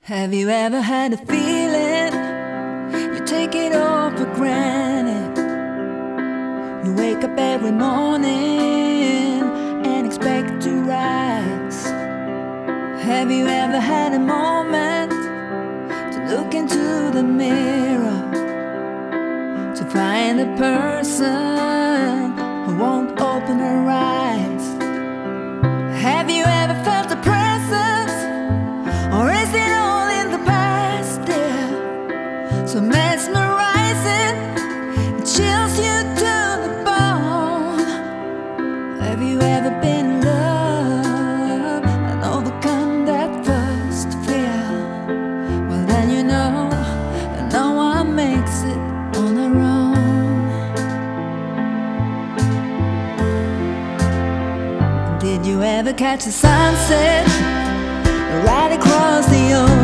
Have you ever had a feeling you take it all for granted? You wake up every morning and expect to rise. Have you ever had a moment to look into the mirror, to find a person who won't open her eyes? Have you ever felt the presence, or is it all in the past, dear? So mesmerizing, it chills you to the bone. Have you ever been in love and overcome that first fear? Well, then you know that no one makes it on their own. Did you ever catch the sunset right across the ocean?